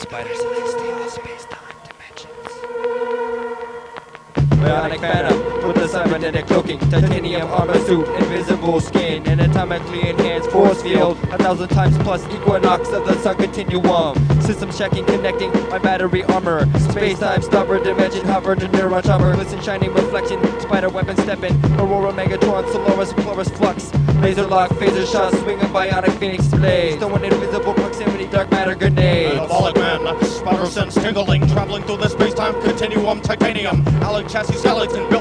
spiders in all space-time dimensions. Bionic Phantom with the cybernetic cloaking, titanium armor suit, invisible skin, an atomically enhanced force field, 1,000 times plus equinox of the sun continuum. Systems checking, connecting my battery armor. Space-time stubborn dimension, hover to neuron chopper, glisten shining reflection, spider weapon stepping, Aurora Megatron, Solaris, Chloris Flux, laser lock, phaser shot, swing a bionic phoenix blaze, throwing invisible proximity, dark matter grenade. Metabolic man, spider sense tingling, traveling through the space-time continuum, titanium, alloy chassis skeleton built